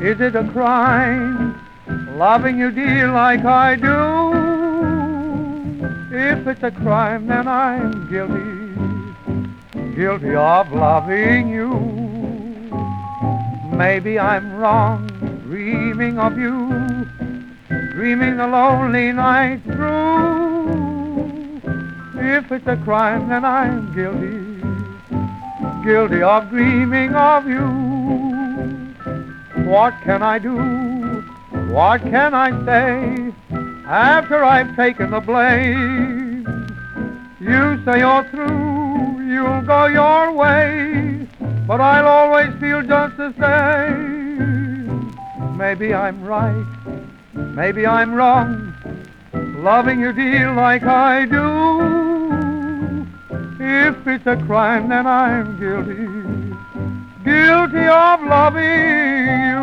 Is it a crime loving you, dear, like I do? If it's a crime, then I'm guilty of loving you. Maybe I'm wrong, dreaming of you, dreaming the lonely night through. If it's a crime, then I'm guilty of dreaming of you. What can I do? What can I say after I've taken the blame? You say you're through, you'll go your way, but I'll always feel just the same. Maybe I'm right, maybe I'm wrong, loving you, dear, like I do. If it's a crime, then I'm guilty of loving you.